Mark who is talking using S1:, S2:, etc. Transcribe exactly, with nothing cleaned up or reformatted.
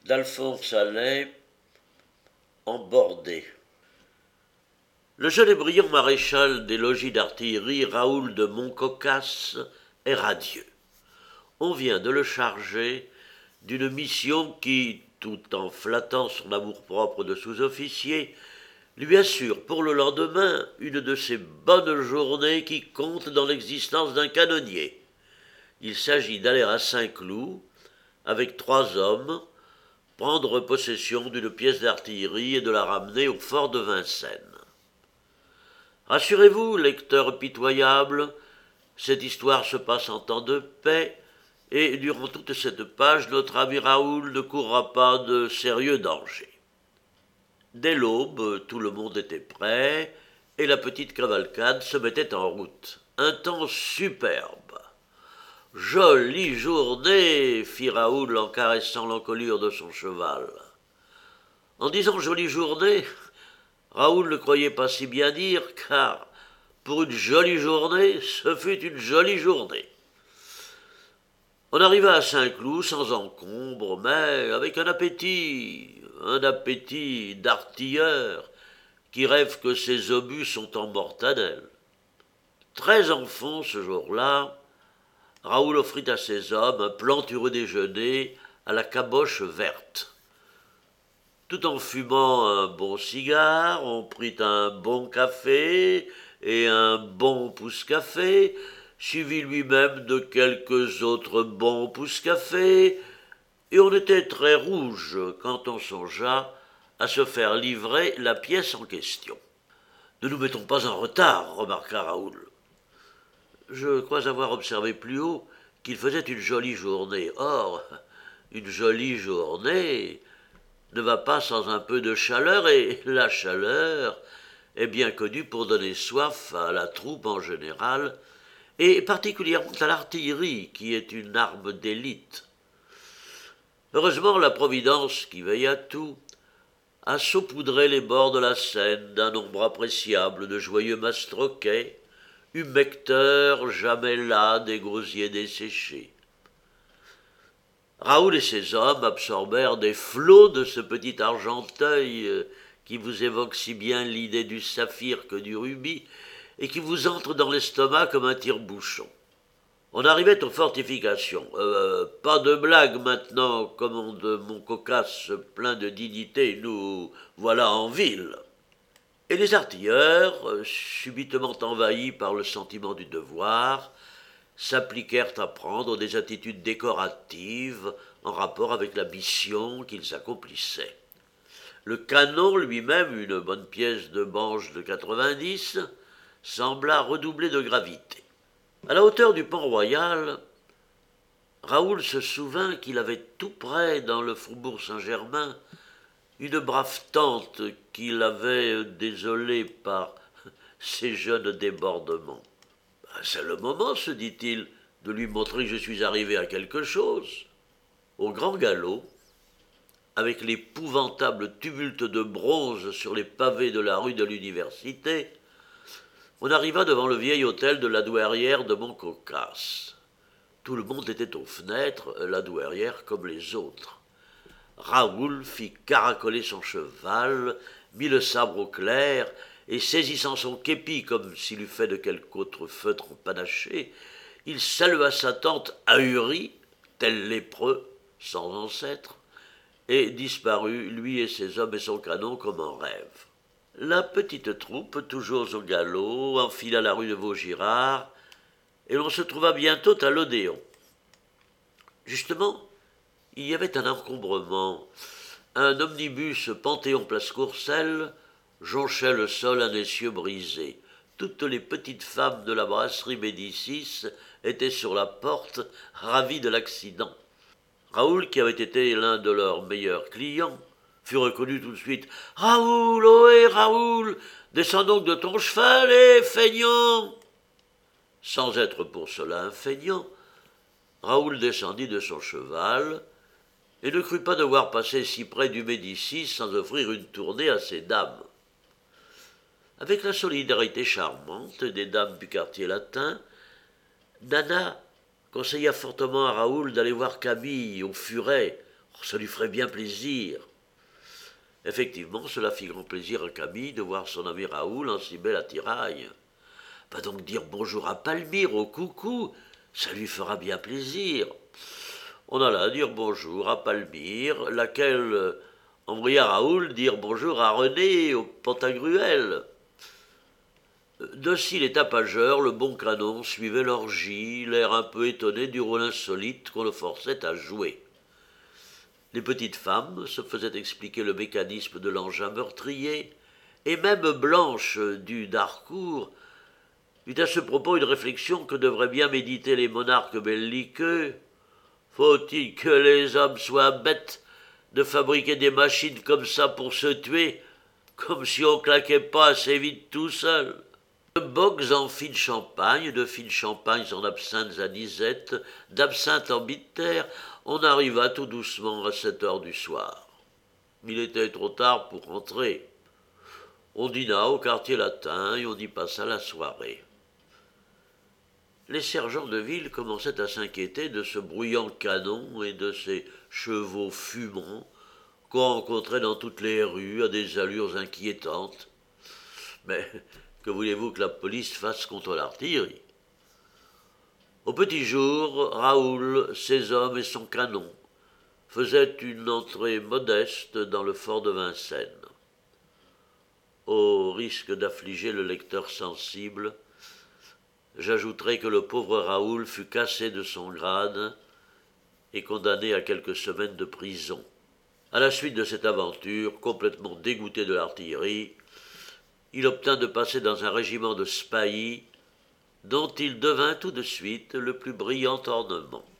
S1: d'Alphonse Allais, Embordé. Le jeune et brillant maréchal des logis d'artillerie, Raoul de Montcocasse, est radieux. On vient de le charger d'une mission qui, tout en flattant son amour-propre de sous-officier, lui assure pour le lendemain une de ces bonnes journées qui comptent dans l'existence d'un canonnier. Il s'agit d'aller à Saint-Cloud, avec trois hommes, prendre possession d'une pièce d'artillerie et de la ramener au fort de Vincennes. Rassurez-vous, lecteur pitoyable, cette histoire se passe en temps de paix, et durant toute cette page, notre ami Raoul ne courra pas de sérieux dangers. Dès l'aube, tout le monde était prêt, et la petite cavalcade se mettait en route. Un temps superbe. Jolie journée, fit Raoul en caressant l'encolure de son cheval. En disant jolie journée, Raoul ne croyait pas si bien dire, car pour une jolie journée, ce fut une jolie journée. On arriva à Saint-Cloud sans encombre, mais avec un appétit, un appétit d'artilleur qui rêve que ses obus sont en mortadelle. Très en fond ce jour-là, Raoul offrit à ses hommes un plantureux déjeuner à la caboche verte. Tout en fumant un bon cigare, on prit un bon café et un bon pousse-café, suivi lui-même de quelques autres bons pousse-café, et on était très rouge quand on songea à se faire livrer la pièce en question. « Ne nous mettons pas en retard, remarqua Raoul. Je crois avoir observé plus haut qu'il faisait une jolie journée. Or, une jolie journée ne va pas sans un peu de chaleur, et la chaleur est bien connue pour donner soif à la troupe en général, et particulièrement à l'artillerie, qui est une arme d'élite. Heureusement, la Providence, qui veille à tout, a saupoudré les bords de la Seine d'un nombre appréciable de joyeux mastroquets, humecteurs jamais las des gosiers desséchés. Raoul et ses hommes absorbèrent des flots de ce petit argenteuil qui vous évoque si bien l'idée du saphir que du rubis et qui vous entre dans l'estomac comme un tire-bouchon. On arrivait aux fortifications. Euh, pas de blague maintenant, commande Montcocasse plein de dignité, nous voilà en ville. Et les artilleurs, subitement envahis par le sentiment du devoir, s'appliquèrent à prendre des attitudes décoratives en rapport avec la mission qu'ils accomplissaient. Le canon lui-même, une bonne pièce de manche de quatre-vingt-dix, sembla redoubler de gravité. À la hauteur du Pont-Royal, Raoul se souvint qu'il avait tout près, dans le faubourg Saint-Germain, une brave tante qui l'avait désolé par ses jeunes débordements. « C'est le moment, se dit-il, de lui montrer que je suis arrivé à quelque chose. » Au grand galop, avec l'épouvantable tumulte de bronze sur les pavés de la rue de l'Université, on arriva devant le vieil hôtel de la Douairière de Montcocasse. Tout le monde était aux fenêtres, la Douairière comme les autres. Raoul fit caracoler son cheval, mit le sabre au clair, et saisissant son képi comme s'il eût fait de quelque autre feutre panaché, il salua sa tante ahurie, tel lépreux, sans ancêtre, et disparut, lui et ses hommes et son canon, comme en rêve. La petite troupe, toujours au galop, enfila la rue de Vaugirard, et l'on se trouva bientôt à l'Odéon. Justement, il y avait un encombrement. Un omnibus Panthéon-Place Courcelles jonchait le sol à essieu brisé. Toutes les petites femmes de la brasserie Médicis étaient sur la porte, ravies de l'accident. Raoul, qui avait été l'un de leurs meilleurs clients, fut reconnu tout de suite. « Raoul, ohé, Raoul, descends donc de ton cheval, et feignant !» Sans être pour cela un feignant, Raoul descendit de son cheval et ne crut pas devoir passer si près du Médicis sans offrir une tournée à ses dames. Avec la solidarité charmante des dames du quartier latin, Nana conseilla fortement à Raoul d'aller voir Camille au Furet, Ça lui ferait bien plaisir. Effectivement, cela fit grand plaisir à Camille de voir son ami Raoul en si bel attirail. Va donc dire bonjour à Palmyre, au coucou, ça lui fera bien plaisir. On alla dire bonjour à Palmyre, laquelle envoya Raoul dire bonjour à René au Pantagruel. Docile et tapageur, le bon canon suivait l'orgie, l'air un peu étonné du rôle insolite qu'on le forçait à jouer. Les petites femmes se faisaient expliquer le mécanisme de l'engin meurtrier, et même Blanche du Darcourt eut à ce propos une réflexion que devraient bien méditer les monarques belliqueux. Faut-il que les hommes soient bêtes de fabriquer des machines comme ça pour se tuer, comme si on claquait pas assez vite tout seul? De box en fine champagne, de fine champagne en absinthes anisettes, d'absinthe en bitter, on arriva tout doucement à sept heures du soir. Il était trop tard pour rentrer. On dîna au quartier latin et on y passa la soirée. Les sergents de ville commençaient à s'inquiéter de ce bruyant canon et de ces chevaux fumants qu'on rencontrait dans toutes les rues à des allures inquiétantes. Mais que voulez-vous que la police fasse contre l'artillerie? Au petit jour, Raoul, ses hommes et son canon faisaient une entrée modeste dans le fort de Vincennes. Au risque d'affliger le lecteur sensible, j'ajouterai que le pauvre Raoul fut cassé de son grade et condamné à quelques semaines de prison. À la suite de cette aventure, complètement dégoûté de l'artillerie, il obtint de passer dans un régiment de spahis dont il devint tout de suite le plus brillant ornement.